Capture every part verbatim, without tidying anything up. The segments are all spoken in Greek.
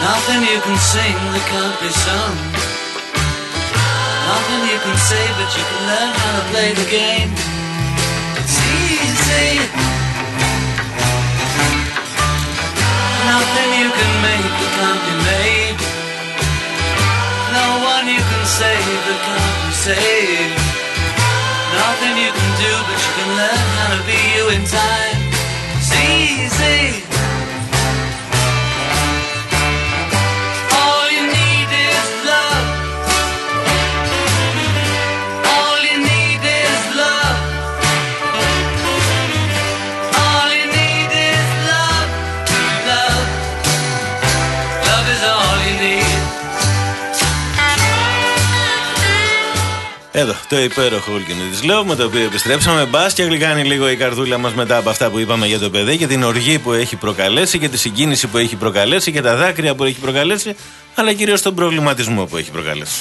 Nothing you can sing that can't be sung. Nothing you can say, but you can learn how to play the game. It's easy. Nothing you can make that can't be made. No one you can save that can't be saved. Nothing you can do, but you can learn how to be you in time. It's easy. All you need is love. All you need is love. All you need is love. Love. Love is all you need. Εδώ, το υπέροχο All You Need Is Love, με το οποίο επιστρέψαμε. Μπας και γλυκάνει λίγο η καρδούλα μας μετά από αυτά που είπαμε για το παιδί και την οργή που έχει προκαλέσει και τη συγκίνηση που έχει προκαλέσει και τα δάκρυα που έχει προκαλέσει, αλλά κυρίως τον προβληματισμό που έχει προκαλέσει.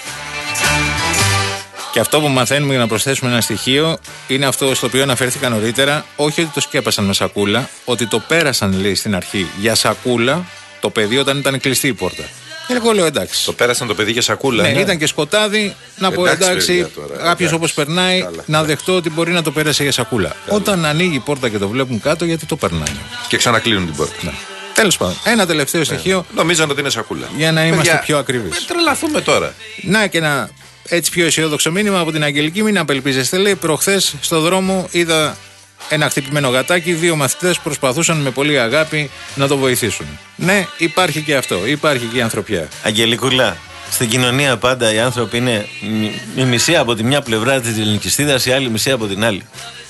Και αυτό που μαθαίνουμε, για να προσθέσουμε ένα στοιχείο, είναι αυτό στο οποίο αναφέρθηκα νωρίτερα. Όχι ότι το σκέπασαν με σακούλα, ότι το πέρασαν, λέει, στην αρχή για σακούλα το παιδί όταν ήταν κλειστή η πόρτα. Εγώ λέω εντάξει. Το πέρασαν το παιδί για σακούλα. Ναι, ναι. Ήταν και σκοτάδι. Να πω εντάξει, κάποιο όπως περνάει, καλά, να δεχτώ ότι μπορεί να το πέρασε για σακούλα. Καλά. Όταν ανοίγει η πόρτα και το βλέπουν κάτω, γιατί το περνάνε. Και ξανακλείνουν την πόρτα. Ναι. Τέλος πάντων, ένα τελευταίο στοιχείο. Ναι. Νομίζαν ότι είναι σακούλα. Για να είμαστε Παιδιά, πιο ακριβείς. Μην τρελαθούμε τώρα. Να και ένα έτσι πιο αισιόδοξο μήνυμα από την Αγγελική. Μην απελπίζεστε. Λέει, προχθές στο δρόμο είδα ένα χτυπημένο γατάκι. Δύο μαθητές προσπαθούσαν με πολύ αγάπη να το βοηθήσουν. Ναι, υπάρχει και αυτό. Υπάρχει και η ανθρωπιά. Αγγελικούλα, στην κοινωνία πάντα οι άνθρωποι είναι η μισή από τη μια πλευρά της ελληνικιστίδας, η άλλη μισή από την άλλη.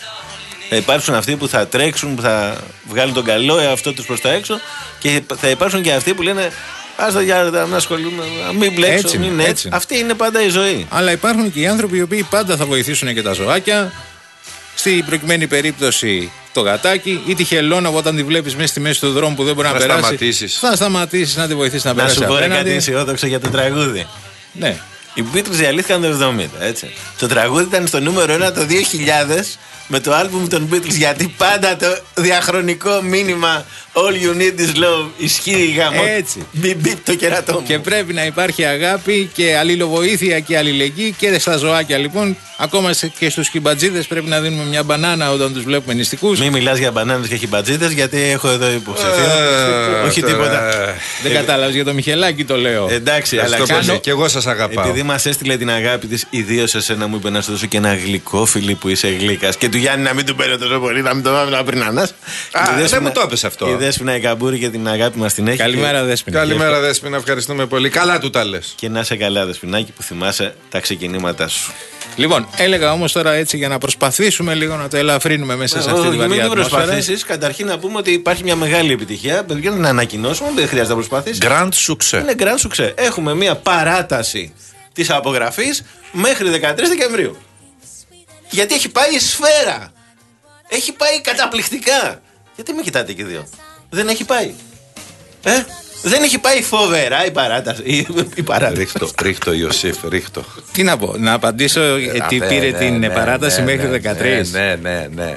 Θα υπάρξουν αυτοί που θα τρέξουν, που θα βγάλουν τον καλό εαυτό τους προς τα έξω, και θα υπάρξουν και αυτοί που λένε άστο για να ασχολούμαι, μην μπλέξω, έτσι, μην έτσι. έτσι. Αυτή είναι πάντα η ζωή. Αλλά υπάρχουν και οι άνθρωποι οι οποίοι πάντα θα βοηθήσουν και τα ζωάκια. Στην προκειμένη περίπτωση το γατάκι ή τη χελώνα που όταν τη βλέπεις μέσα στη μέση του δρόμου που δεν μπορεί να, να περάσει. Σταματήσεις. Θα σταματήσεις να τη βοηθήσεις να, να περάσει. Να σου πω κάτι αισιόδοξο για το τραγούδι. Ναι. Οι Beatles διαλύθηκαν το εβδομήντα, έτσι. Το τραγούδι ήταν στο νούμερο ένα το δύο χιλιάδες με το άλμπουμ των Beatles, γιατί πάντα το διαχρονικό μήνυμα All you need is love ισχύει γάμο. Έτσι. Μπιπ μπιπ το κερατό μου. Και πρέπει να υπάρχει αγάπη και αλληλοβοήθεια και αλληλεγγύη και στα ζωάκια, λοιπόν. Ακόμα και στους χιμπατζίδες πρέπει να δίνουμε μια μπανάνα όταν τους βλέπουμε νηστικούς. Μην μιλάς για μπανάνες και χιμπατζίδες, γιατί έχω εδώ υποψηφίο. Όχι τίποτα. Δεν κατάλαβες, για το Μιχελάκι το λέω. Εντάξει, αλλά κάνω. Και εγώ σας αγαπάω. Επειδή μας έστειλε την αγάπη της, ιδίως εσένα, μου είπε να σου δώσω και ένα γλυκό φιλί που είσαι γλύκας. Και του Γιάννη να μην του παίρνω τόσο πολύ, να μην το μάθω πριν ανάς. Α, δεν μου το έπεσε αυτό. Η Δέσποινα η Καμπούρη και την αγάπη μας την έχει. Καλημέρα, Δέσποινα. Καλημέρα, Δέσποινα, ευχαριστούμε πολύ. Καλά του τα λες. Και να είσαι καλά, Δεσποινάκη, που θυμάσαι τα ξεκινήματά σου. Λοιπόν, έλεγα όμως τώρα έτσι για να προσπαθήσουμε λίγο να το ελαφρύνουμε μέσα σε αυτή τη βαριά ατμόσφαιρα. Μην προσπαθήσεις. Καταρχήν να πούμε ότι υπάρχει μια μεγάλη επιτυχία. Παιδιά, να ανακοινώσουμε, δεν χρειάζεται να προσπαθήσεις. Grand success. Είναι grand success. Έχουμε μια παράταση της απογραφής μέχρι δεκατρείς Δεκεμβρίου. Γιατί έχει πάει η σφαίρα. Έχει πάει καταπληκτικά. Γιατί με κοιτάτε και δύο. Δεν έχει πάει. Ε, δεν έχει πάει φοβερά η παράταση. Η, η παράταση. Ρίχτω, ρίχτω Ιωσήφ, ρίχτω. Τι να πω, να απαντήσω ε, τι ναι, πήρε ναι, την ναι, παράταση ναι, μέχρι ναι, δεκατρείς. Ναι, ναι, ναι.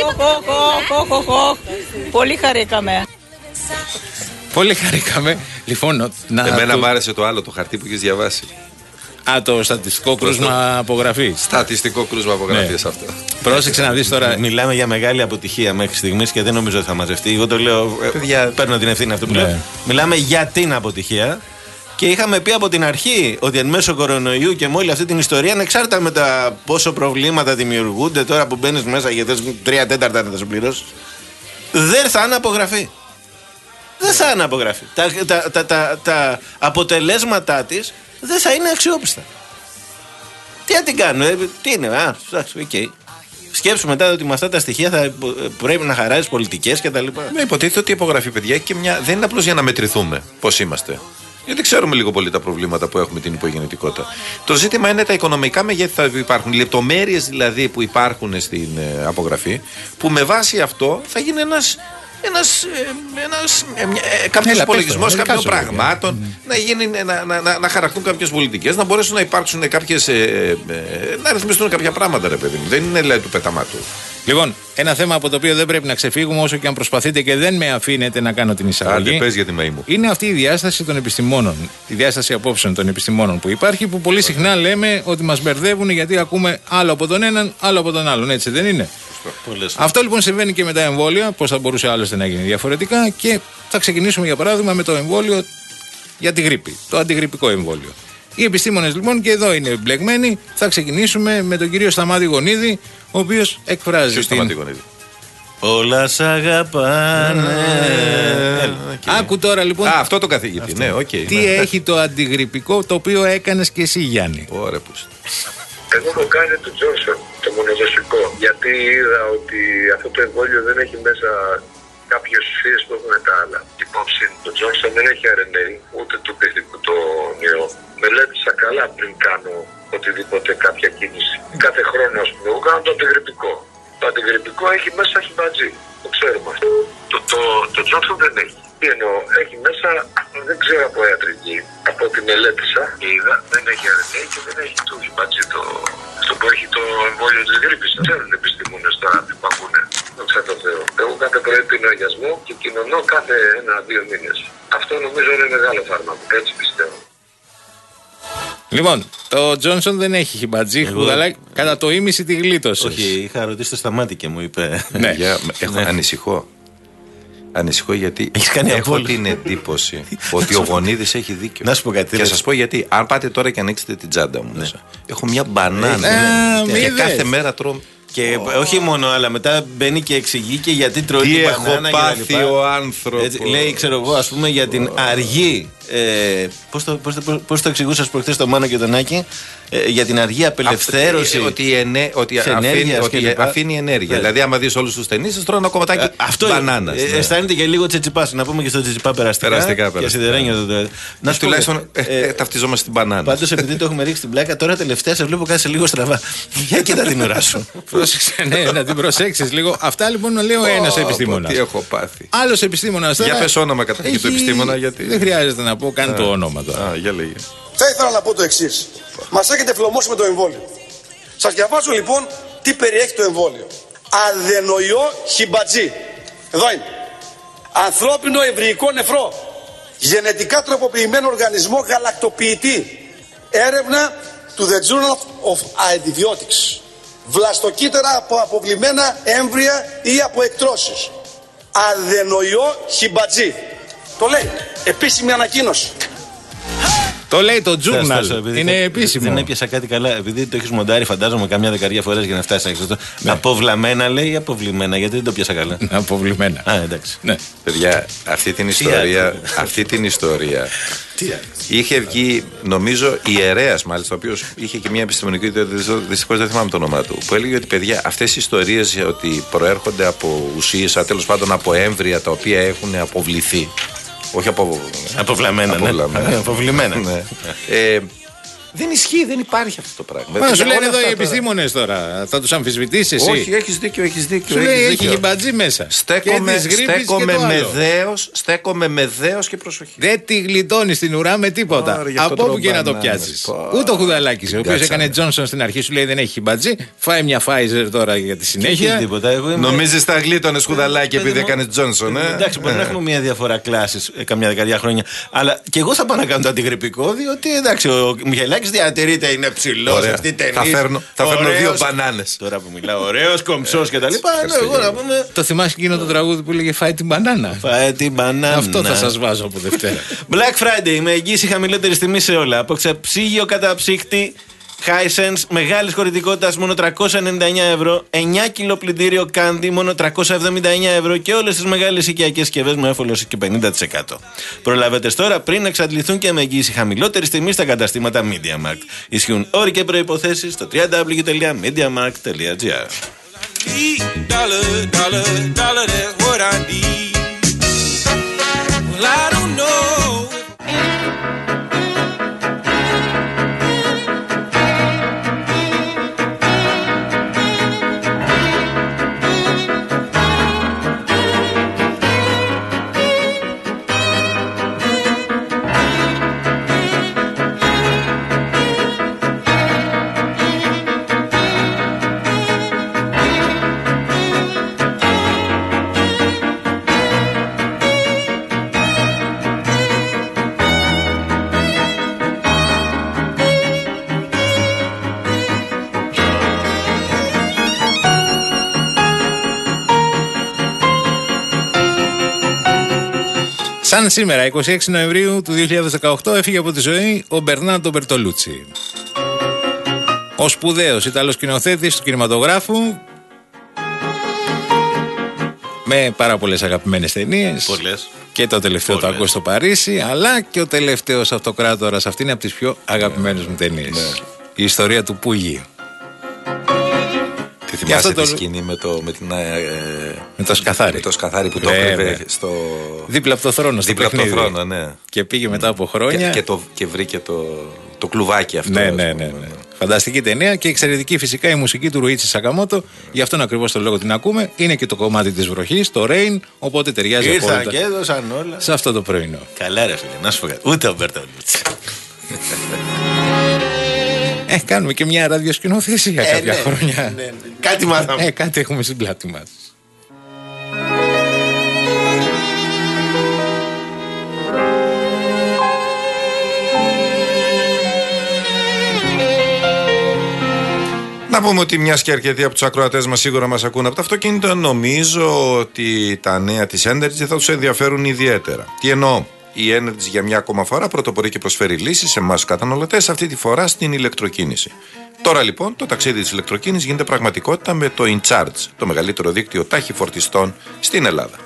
Πολύ χαρήκαμε. Πολύ χαρήκαμε. Λοιπόν, να Εμένα το... μου άρεσε το άλλο, το χαρτί που έχεις διαβάσει. Α, το στατιστικό κρούσμα απογραφή. Στατιστικό κρούσμα απογραφή, ναι. Αυτό. Πρόσεξε να δεις τώρα. Μιλάμε για μεγάλη αποτυχία μέχρι στιγμής και δεν νομίζω ότι θα μαζευτεί. Εγώ το λέω. Παιδιά, παίρνω την ευθύνη αυτό που ναι. λέω. Μιλάμε για την αποτυχία. Και είχαμε πει από την αρχή ότι εν μέσω κορονοϊού και με όλη αυτή την ιστορία, ανεξάρτητα με τα πόσο προβλήματα δημιουργούνται τώρα που μπαίνεις μέσα και θες τρία τέταρτα να τα σου πληρώσεις, δεν θα είναι απογραφή. Δεν θα είναι απογραφή. Τα, τα, τα, τα, τα αποτελέσματά της δεν θα είναι αξιόπιστα. Τι να την κάνουμε, ε, τι είναι, α, οκ. Okay. Σκέψου μετά ότι με αυτά τα στοιχεία θα πρέπει να χαράζει πολιτικές κτλ. Ναι, υποτίθεται ότι η απογραφή, παιδιά, έχει και μια... δεν είναι απλώς για να μετρηθούμε πώς είμαστε. Γιατί ξέρουμε λίγο πολύ τα προβλήματα που έχουμε την υπογεννητικότητα. Το ζήτημα είναι τα οικονομικά μεγέθη θα υπάρχουν. Λεπτομέρειες δηλαδή που υπάρχουν στην ε, απογραφή, που με βάση αυτό θα γίνει ένας. Ένας, ένας, ε, κάποιος υπολογισμός κάποιων πραγμάτων, mm. να, γίνει, να, να, να, να χαρακτούν κάποιες πολιτικές, να μπορέσουν να υπάρξουν κάποιες, ε, ε, να ρυθμιστούν κάποια πράγματα, ρε παιδί μου. Δεν είναι λέει του πεταμάτου. Λοιπόν, ένα θέμα από το οποίο δεν πρέπει να ξεφύγουμε όσο και αν προσπαθείτε και δεν με αφήνετε να κάνω την εισαγωγή. Άντε, πες για τη ΜΕΗ μου. Είναι αυτή η διάσταση των επιστημόνων, η διάσταση απόψεων των επιστημόνων που υπάρχει, που πολύ συχνά λέμε ότι μας μπερδεύουν γιατί ακούμε άλλο από τον έναν, άλλο από τον άλλον. Έτσι δεν είναι? Πολλές. Αυτό λοιπόν συμβαίνει και με τα εμβόλια. Πώς θα μπορούσε άλλωστε να γίνει διαφορετικά? Και θα ξεκινήσουμε για παράδειγμα με το εμβόλιο για τη γρίπη, το αντιγρυπικό εμβόλιο. Οι επιστήμονες λοιπόν και εδώ είναι εμπλεγμένοι. Θα ξεκινήσουμε με τον κύριο Σταμάτη Γονίδη, ο οποίος εκφράζει. Ποιος την... Σταμάτη Γονίδη? Όλα σ' αγαπάνε. Okay. Άκου τώρα λοιπόν. Α, αυτό το καθηγητή. Αυτό. Ναι, okay, τι ναι. έχει το αντιγρυπικό το οποίο έκανες και εσύ, Γιάννη? Ωραία, που. Εγώ έχω κάνει το Johnson, το μονοδοσικό, γιατί είδα ότι αυτό το εμβόλιο δεν έχει μέσα κάποιες ουσίες που έχουν τα άλλα. Υπόψη, το Johnson δεν έχει αρ εν έι, ούτε του παιχτικού το νέο. Μελέτησα καλά πριν κάνω οτιδήποτε, κάποια κίνηση. Κάθε χρόνο, ας πούμε, εγώ κάνω το αντιγρυπικό. Το αντιγρυπικό έχει μέσα χιμπατζή, το ξέρουμε αυτό. Το, το, το Johnson δεν έχει. Τι εννοώ, έχει μέσα, δεν ξέρω από ιατρική, από ό,τι μελέτησα και είδα, δεν έχει αρ εν έι και δεν έχει το χιμπατζή, το, αυτό που έχει το εμβόλιο της γρίπης. Ξέρουν οι επιστήμονες τώρα τι που ακούνε. Δόξα τω Θεώ. Εγώ κάθε πρωί πίνω αγιασμό και κοινωνώ κάθε ένα-δύο μήνες. Αυτό νομίζω είναι μεγάλο φάρμακο, έτσι πιστεύω. Λοιπόν, το Johnson δεν έχει χιμπατζή, χουδαλάκι, κατά το ίμιση τη γλίτωσε. Όχι, είχα ρωτήσει το Σταμάτη και μου είπε. Ναι, Για, έχω, ναι. Ανησυχώ. Ανησυχώ γιατί έχω απόλυ. την εντύπωση ότι ο Γονίδης έχει δίκιο. Να σου πω κάτι. Και σας πω γιατί. Αν πάτε τώρα και ανοίξετε την τσάντα μου, ναι. μέσα, έχω μια μπανάνα. Ε, ναι. Και είδες. κάθε μέρα τρώω. Και oh. όχι μόνο, αλλά μετά μπαίνει και εξηγεί και γιατί τρώει την μπανάνα. Τι έχω πάθει ο άνθρωπος. Λέει, ξέρω εγώ, ας πούμε, για την oh. αργή. Ε, πώς, το, πώς, το, πώς το εξηγούσες προχθές το Μάνο και τον Άκη, ε, για την αργή απελευθέρωση. Ότι, ενέ, ότι, αφήνει, ότι αφήνει ενέργεια. Yeah. Δηλαδή, άμα δεις όλους τους ταινίσεις, τρώνε ένα κομματάκι μπανάνας. Ε, ναι. Αισθάνεται και λίγο τσετσιπάς. Να πούμε και στο τσετσιπά περαστικά. Περαστικά, και σιδερένια. Yeah. Να σου τουλάχιστον ε, ε, ταυτιζόμαστε στην μπανάνα. Πάντως, επειδή το έχουμε ρίξει την πλάκα, τώρα τελευταία σε βλέπω κάτι λίγο στραβά. Για κοίτα την ουρά σου. Πρόσεξε, ναι, να την προσέξεις λίγο. Αυτά λοιπόν λέει ο ένας επιστήμονας. Τι έχω πάθει. Άλλος επιστήμονας. Για πες όνομα καταρχήν του επιστήμονα, γιατί. Δεν χρειάζεται να πω καν το όνομα τώρα. Α, για λέγε. Θα ήθελα να πω το εξής. Μας έχετε φλωμώσει με το εμβόλιο. Σας διαβάζω λοιπόν τι περιέχει το εμβόλιο. Αδενοϊό χιμπατζή. Εδώ είναι. Ανθρώπινο ευρυϊκό νεφρό. Γενετικά τροποποιημένο οργανισμό γαλακτοποιητή. Έρευνα του The Journal of Antibiotics. Βλαστοκύτταρα από αποβλημένα έμβρια ή από εκτρώσεις. Αδενοϊό χιμπατζή. Το λέει. Επίσημη ανακοίνωση. Το λέει το Journal. Είναι επίσημο. Δεν έπιασα κάτι καλά. Επειδή το έχεις μοντάρει, φαντάζομαι καμιά δεκαετία φορές για να φτάσει έξω. Ναι. Αποβλαμένα λέει ή αποβλημένα, γιατί δεν το πιάσα καλά. Αποβλημένα. Α, εντάξει. Ναι. Παιδιά, αυτή την ιστορία. αυτή την ιστορία. Είχε βγει, νομίζω, ιερέας μάλιστα, ο οποίος είχε και μια επιστημονική, δυστυχώς δεν θυμάμαι το όνομά του, που έλεγε ότι παιδιά, αυτές οι ιστορίες ότι προέρχονται από ουσίες, τέλος πάντων από έμβρια τα οποία έχουν αποβληθεί. Όχι από... Αποβλαμένα, Αποβλαμένα. Ναι. Αποβλημένα. Ναι. ε, δεν ισχύει, δεν υπάρχει αυτό το πράγμα. Μα σου λένε εδώ οι επιστήμονες τώρα. Θα τους αμφισβητήσεις εσύ? Όχι, έχεις δίκιο, έχεις δίκιο. Σου λέει έχει χιμπατζή μέσα. Στέκομαι, στέκομαι με δέος, στέκομαι με δέος και προσοχή. Δεν τη γλιτώνεις την ουρά με τίποτα. Oh, από όπου και να το πιάσεις. Oh. Ούτε ο Χουδαλάκης, ο οποίος έκανε Τζόνσον στην αρχή, σου λέει δεν έχει χιμπατζή. Φάει μια Pfizer τώρα για τη συνέχεια. Νομίζεις τα γλίτωνες Χουδαλάκη επειδή έκανε Τζόνσον? Εντάξει, μπορεί να έχουμε μια διαφορά κλάσης καμιά δεκαετία χρόνια. Αλλά και εγώ θα πάω να κάνω το αντιγρυπικό, διότι εντάξει, ο Μιχαηλάκης διατηρείται, είναι ψηλός. Αυτή θα φέρνω, θα φέρνω δύο μπανάνες. Τώρα που μιλάω, ωραίος, κομψός κτλ. Εγώ να πούμε. Το θυμάσαι εκείνο το τραγούδι που έλεγε Φάει την μπανάνα? Φάει την μπανάνα. Αυτό θα σας βάζω από Δευτέρα. Black Friday με εγγύηση χαμηλότερη τιμή σε όλα. Από ψυγείο κατά ψύχτη Hisense μεγάλης χωρητικότητας μόνο τριακόσια ενενήντα εννιά ευρώ. εννιά κιλό πλυντήριο Candy μόνο τριακόσια εβδομήντα εννιά ευρώ. Και όλες τις μεγάλες οικιακές συσκευές με έφολος και πενήντα τοις εκατό. Προλαβαίνετε τώρα πριν εξαντληθούν και με εγγύηση χαμηλότερης τιμής στα καταστήματα MediaMarkt. Ισχύουν όροι και προϋποθέσεις στο double-u double-u double-u τελεία mediamarkt τελεία gr. Σαν σήμερα, είκοσι έξι Νοεμβρίου του δύο χιλιάδες δεκαοκτώ, έφυγε από τη ζωή ο Μπερνάρντο Μπερτολούτσι. Ο σπουδαίος Ιταλός σκηνοθέτης του κινηματογράφου, με πάρα πολλές αγαπημένες ταινίες. Πολλές. Και το τελευταίο Πολλές. το ακούω στο Παρίσι, αλλά και ο τελευταίος Αυτοκράτορας. Αυτή είναι από τις πιο αγαπημένες μου ταινίες. Ναι. Η ιστορία του Πούγι. Τη θυμάσαι το... τη σκηνή με το, με την, ε, με το σκαθάρι. με το σκαθάρι που το Βέβαια. έκρυβε στο. Δίπλα από το θρόνο. στο Δίπλα από το παιχνίδι. θρόνο, ναι. Και πήγε μετά από χρόνια. Και, και, το, και βρήκε το, το κλουβάκι αυτό. Ναι, ας ναι, πούμε. ναι, ναι. Φανταστική ταινία και εξαιρετική φυσικά η μουσική του Ρουίτσι Σακαμότο. Γι' αυτόν ακριβώς τον λόγο την ακούμε. Είναι και το κομμάτι της βροχής, το Rain, οπότε ταιριάζει Ήρθαν απόλυτα και έδωσαν όλα. σε αυτό το πρωινό. Καλά, ρε φίλε, να σου πω κάτι. Ούτε ο Μπερτολούτσι. Ε, κάνουμε και μια ραδιοσκηνοθεσία Ε, κάποια ναι, χρόνια. ναι, ναι. Κάτι μάθαμε. Ε, κάτι έχουμε στην πλάτη μας. Να πούμε ότι μιας και αρκετοί από τους ακροατές μας σίγουρα μας ακούν από το αυτοκίνητο, νομίζω ότι τα νέα της Energy θα τους ενδιαφέρουν ιδιαίτερα. Τι εννοώ? Η Energy για μια ακόμα φορά πρωτοπορεί και προσφέρει λύσεις σε εμάς τους καταναλωτές, αυτή τη φορά στην ηλεκτροκίνηση. Τώρα λοιπόν το ταξίδι της ηλεκτροκίνησης γίνεται πραγματικότητα με το InCharge, το μεγαλύτερο δίκτυο τάχυφορτιστών στην Ελλάδα.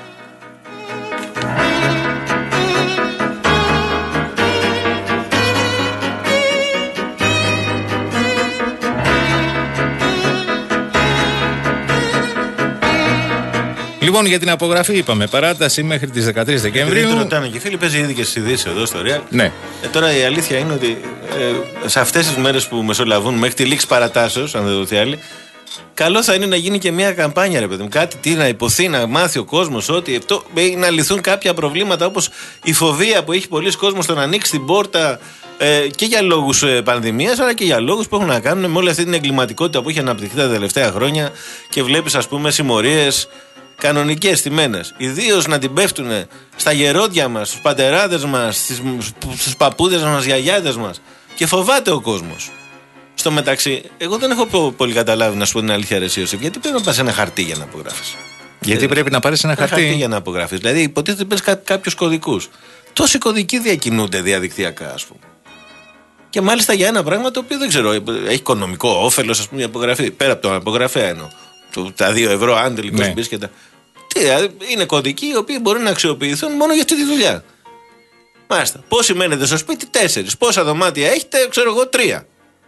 Λοιπόν, για την απογραφή είπαμε παράταση μέχρι τις δεκατρείς Επειδή Δεκεμβρίου. το ρωτάνε και φίλοι, παίζει ήδη και στις ειδήσεις εδώ στο Real. Ναι. Ε, τώρα η αλήθεια είναι ότι ε, σε αυτές τις μέρες που μεσολαβούν μέχρι τη λήξη παρατάσεως, αν δεν δοθεί άλλη, καλό θα είναι να γίνει και μια καμπάνια, ρε παιδί μου. Κάτι τι να υποθεί, να μάθει ο κόσμος ότι αυτό, ε, να λυθούν κάποια προβλήματα όπως η φοβία που έχει πολλοί κόσμος στο να ανοίξει την πόρτα ε, και για λόγους ε, πανδημίας, αλλά και για λόγους που έχουν να κάνουν με όλη αυτή την εγκληματικότητα που έχει αναπτυχθεί τα τελευταία χρόνια και βλέπεις, ας πούμε, συμμορίες κανονικές τιμένες. Ιδίως να την πέφτουν στα γερόντια μας, στους πατεράδες μας, στις, στους παππούδες μας, γιαγιάδες μας. Και φοβάται ο κόσμος. Στο μεταξύ, εγώ δεν έχω πολύ καταλάβει, να σου πω την αλήθεια, ρε Ιωσήφ, γιατί πρέπει να πας ένα χαρτί για να απογράφεις. Γιατί ε, πρέπει να πάρεις ένα, ένα χαρτί. χαρτί για να απογράφεις. Δηλαδή, υποτίθεται ότι παίρνεις κάποιους κωδικούς. Τόσοι κωδικοί διακινούνται διαδικτυακά, ας πούμε. Και μάλιστα για ένα πράγμα το οποίο δεν ξέρω, έχει οικονομικό όφελος, ας πούμε, η απογραφή. Πέρα από το απογραφέα εννοώ. Τα δύο ευρώ, αν τελικώς ναι. μπεις και τα. Τι, είναι κωδικοί οι οποίοι μπορεί να αξιοποιηθούν μόνο για αυτή τη δουλειά. Μάλιστα. Πόσοι μένετε στο σπίτι? Τέσσερις. Πόσα δωμάτια έχετε? Ξέρω εγώ, τρία.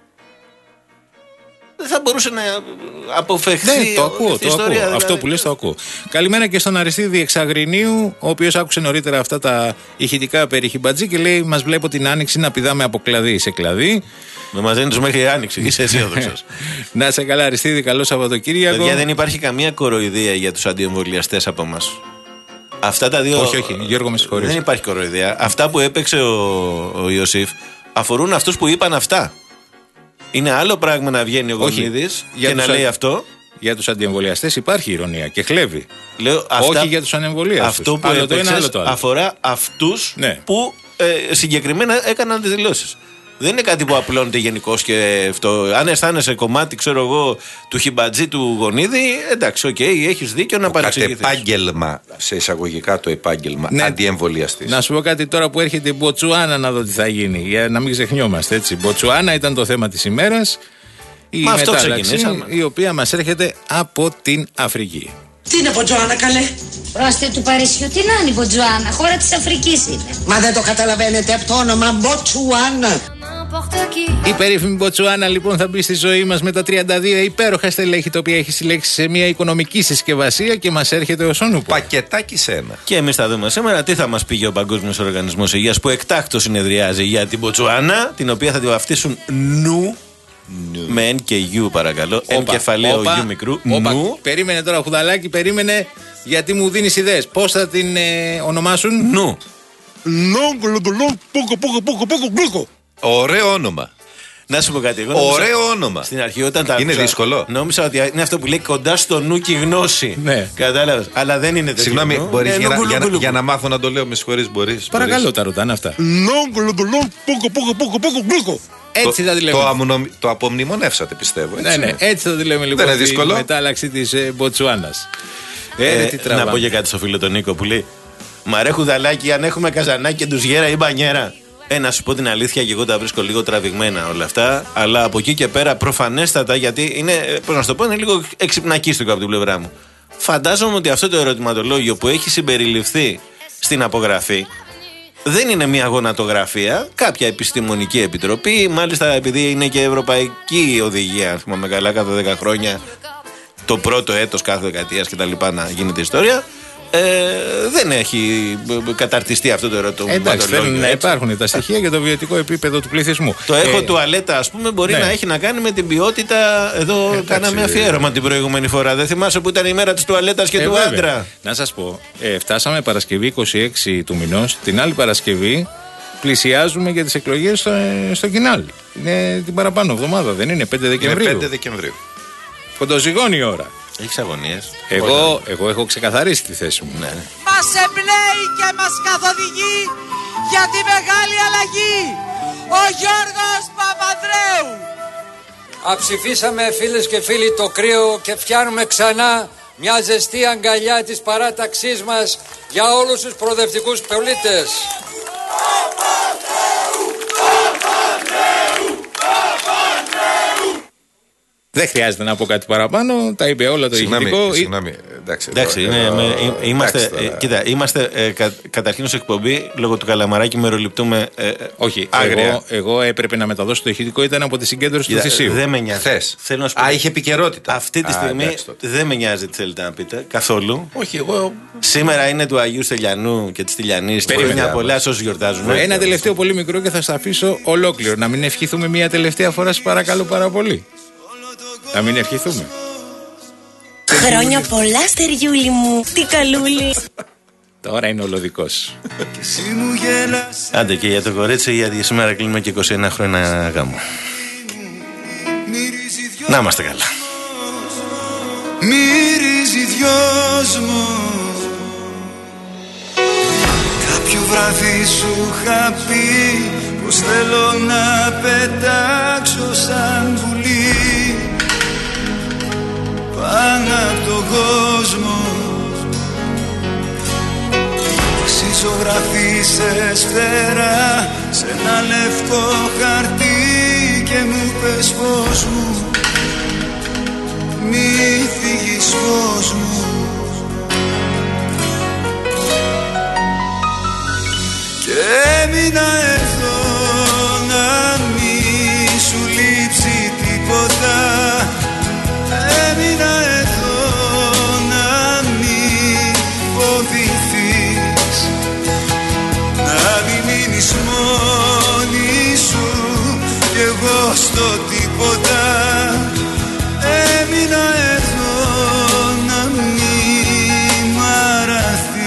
Δεν θα μπορούσε να αποφευχθεί. Ναι, το ακούω, το ιστορία, ακούω. δηλαδή. Αυτό που λες το ακούω. Καλημέρα και στον Αριστίδη Εξαγρινίου, ο οποίος άκουσε νωρίτερα αυτά τα ηχητικά περί Χιμπατζή και λέει: μας βλέπω την άνοιξη να πηδάμε από κλαδί σε κλαδί. Με μαζένει τους μέχρι άνοιξη. Είσαι αισιόδοξος. Να σε καλά, Αριστίδη, καλό Σαββατοκύριακο. Παιδιά, δεν υπάρχει καμία κοροϊδία για τους αντιεμβολιαστές από εμάς. Αυτά τα δύο. Όχι, όχι, Γιώργο, με συγχωρείς. Δεν υπάρχει κοροϊδία. Αυτά που έπαιξε ο, ο Ιωσήφ αφορούν αυτούς που είπαν αυτά. Είναι άλλο πράγμα να βγαίνει ο Γονίδης και να λέει α... αυτό. Για τους αντιεμβολιαστές υπάρχει ηρωνία και χλέβει. Λέω, αυτά... Όχι για τους ανεμβολίαστους. Αυτό που άλλο έπαιξες το ένα, άλλο το άλλο. αφορά αυτούς ναι. που ε, συγκεκριμένα έκαναν τις δηλώσεις. Δεν είναι κάτι που απλώνεται γενικώς και αυτό. Αν αισθάνεσαι κομμάτι, ξέρω εγώ, του Χιμπατζή του Γονίδη, εντάξει, οκ, okay, έχεις δίκιο να παρεξηγηθείς. Κατ' επάγγελμα, σε εισαγωγικά το επάγγελμα, ναι. αντιεμβολιαστής. Να σου πω κάτι τώρα που έρχεται η Μποτσουάνα να δω τι θα γίνει. Για να μην ξεχνιόμαστε, έτσι. Μποτσουάνα ήταν το θέμα της ημέρας. Η Μα αυτό μετάλλαξη, ξεκινήσαμε. η οποία μας έρχεται από την Αφρική. Τι είναι Μποτζουάνα, καλέ? Πρόστε του Παρισιού, τι να είναι η Μποτζουάνα, χώρα της Αφρικής είναι. Μα δεν το καταλαβαίνετε από το όνομα Μποτσουάνα. Η περίφημη Μποτσουάνα λοιπόν θα μπει στη ζωή μας με τα τριάντα δύο υπέροχα στελέχη, τα οποία έχει συλλέξει σε μια οικονομική συσκευασία και μας έρχεται ως όνουπο. Πακετάκι σε ένα. Και εμείς θα δούμε σήμερα τι θα μας πει ο Παγκόσμιος Οργανισμός Υγείας που εκτάκτως συνεδριάζει για την Μποτσουάνα, την οποία θα τη βαφτίσουν νου. Με εν και γιου, παρακαλώ. Εν κεφαλαίο γιου μικρού. Όπα, νου. περίμενε τώρα, Χουδαλάκι, περίμενε, γιατί μου δίνεις ιδέες. Πώς θα την ε, ονομάσουν? Νου. Ωραίο όνομα. Να σου πω κάτι. Εγώ νόμιζα, ωραίο όνομα. Στην αρχή όταν τα είναι άκουσα, δύσκολο. Νόμιζα ότι είναι αυτό που λέει κοντά στο νου και η γνώση. Ναι. Κατάλαβες. Αλλά δεν είναι τέτοιο. Συγγνώμη, νου. μπορείς Ε, για, να, λουκου, για, να, λουκου, για να λουκου. μάθω να το λέω, με συγχωρείς, μπορείς. Παρακαλώ, μπορείς. τα ρωτάνε αυτά. Έτσι θα τη λέμε. Το, αμνο, το απομνημονεύσατε, πιστεύω. Έτσι. Ναι, ναι, έτσι θα τη λέμε λοιπόν. Δεν είναι δύσκολο. Η μετάλλαξη της ε, Μποτσουάνας. Ε, Ε, τι να τραβάμε. πω και κάτι στο φίλο τον Νίκο που λέει Μαρέ Χουδαλάκη, αν έχουμε καζανάκι, ντουζιέρα ή μπανιέρα. Ε, να σου πω την αλήθεια, και εγώ τα βρίσκω λίγο τραβηγμένα όλα αυτά. Αλλά από εκεί και πέρα, προφανέστατα, γιατί είναι, πώς να σου το πω, είναι λίγο εξυπνακίστικο από την πλευρά μου. Φαντάζομαι ότι αυτό το ερωτηματολόγιο που έχει συμπεριληφθεί στην απογραφή δεν είναι μια γονατογραφία, κάποια επιστημονική επιτροπή. Μάλιστα, επειδή είναι και ευρωπαϊκή οδηγία, αν θυμάμαι καλά, κάθε δέκα χρόνια, το πρώτο έτος κάθε δεκαετίας κτλ. Να γίνεται ιστορία. Ε, δεν έχει καταρτιστεί αυτό το ερωτηματολόγιο. Εντάξει, θέλουν να υπάρχουν τα στοιχεία για το βιωτικό επίπεδο του πληθυσμού. Το έχω ε, τουαλέτα, ας πούμε, μπορεί ναι. να έχει να κάνει με την ποιότητα. Εδώ εντάξει, κάναμε αφιέρωμα την προηγούμενη φορά. Δεν θυμάσαι που ήταν η μέρα της τουαλέτας και ε, του βέβαια. Άντρα. Να σας πω, ε, φτάσαμε Παρασκευή είκοσι έξι του μηνός. Την άλλη Παρασκευή πλησιάζουμε για τις εκλογές στο, στο Κινάλ. Είναι την παραπάνω εβδομάδα, δεν είναι? πέντε Δεκεμβρίου. Είναι πέντε Δεκεμβρίου. Κοντοζυγώνει η ώρα. Έχεις αγωνίες? Εγώ, εγώ έχω ξεκαθαρίσει τη θέση μου. Ναι. Μας εμπνέει και μας καθοδηγεί για τη μεγάλη αλλαγή ο Γιώργος Παπανδρέου. Αψηφίσαμε, φίλες και φίλοι, το κρύο και φτιάχνουμε ξανά μια ζεστή αγκαλιά της παράταξής μας για όλους τους προοδευτικούς πολίτες. Δεν χρειάζεται να πω κάτι παραπάνω, τα είπε όλα το ηχητικό. Συγγνώμη, εντάξει. εντάξει εδώ, είναι, εδώ, με, είμαστε, εντάξει, ε, κοίτα, είμαστε ε, κα, καταρχήν ως εκπομπή, λόγω του Καλαμαράκη μεροληπτούμε ε, όχι, άγρια. Εγώ, εγώ έπρεπε να μεταδώσω το ηχητικό, ήταν από τη συγκέντρωση κοίτα, του Θησίου. Δεν με νοιάζει. Θες. Θέλω να σου πω, Α, είχε επικαιρότητα. Αυτή τη Α, στιγμή εντάξει, δεν με νοιάζει τι θέλετε να πείτε καθόλου. Όχι, εγώ. Σήμερα είναι του Αγίου Στελιανού και της Τηλιανής. Χρόνια πολλά σε όσους γιορτάζουν. Ένα τελευταίο πολύ μικρό και θα στα αφήσω ολόκληρο. Να μην ευχηθούμε μια τελευταία φορά, σας παρακαλώ πάρα πολύ. Να μην ευχηθούμε. Χρόνια πολλά, Στεριούλη μου. Τι καλούλη. Τώρα είναι ολοδικός. Άντε και για το κορίτσι, γιατί σήμερα κλείνουμε και είκοσι ένα χρόνια γάμο. Να είμαστε καλά. Μυρίζει δυόσμο. Κάποιο βράδυ σου είχα πει πως θέλω να πετάξω σαν πουλί πάνω απ' τον κόσμο. Εσύ ζωγραφεί σε σφαίρα σε ένα λευκό χαρτί και μου πες φως μου, μη φύγεις φως μου. Και έμεινα εδώ να μη σου λείψει τίποτα. Έμεινα εδώ να μη φοβηθείς, να μη μείνεις μόνη σου κι εγώ στο τίποτα. Έμεινα εδώ να μη μ' αραθείς.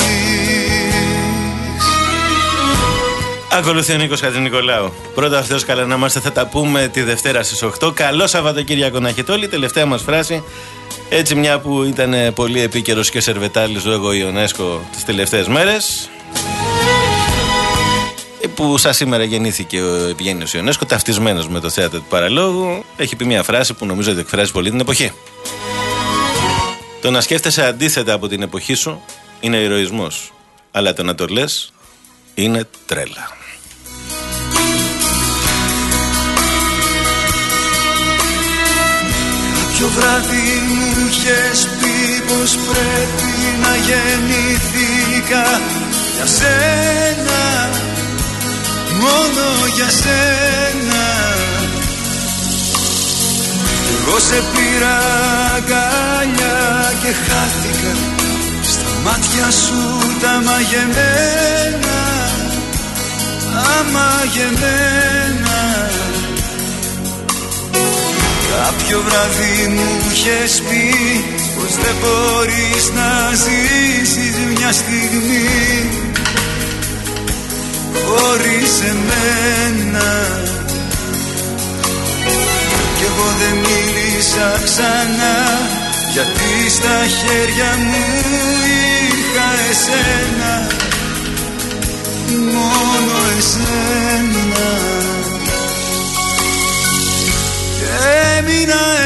Ακολουθεί ο Νίκος Χατζηνικολάου. Πρώτα αυτός καλά να είμαστε, θα τα πούμε τη Δευτέρα στις οκτώ. Καλό Σαββατοκύριακο να έχετε όλοι. Τελευταία μας φράση, έτσι μια που ήταν πολύ επίκαιρος και σερβετάλης λόγω Ιονέσκο τις τελευταίες μέρες, που σαν σήμερα γεννήθηκε ο Ευγένιος Ιονέσκο, ταυτισμένος με το θέατρο του Παραλόγου, έχει πει μια φράση που νομίζω ότι εκφράζει πολύ την εποχή. Το να σκέφτεσαι αντίθετα από την εποχή σου είναι ηρωισμός, αλλά το να το λες είναι τρέλα. Κάποιο βράδυ μου είχες πει πως πρέπει να γεννηθήκα για σένα, μόνο για σένα. Εγώ σε πήρα αγκαλιά και χάθηκα στα μάτια σου τα μαγεμένα, τα μαγεμένα. Κάποιο βράδυ μου είχες πει πως δεν μπορείς να ζήσεις μια στιγμή χωρίς εμένα. Κι εγώ δεν μίλησα ξανά, γιατί στα χέρια μου είχα εσένα, μόνο εσένα. Και έμεινα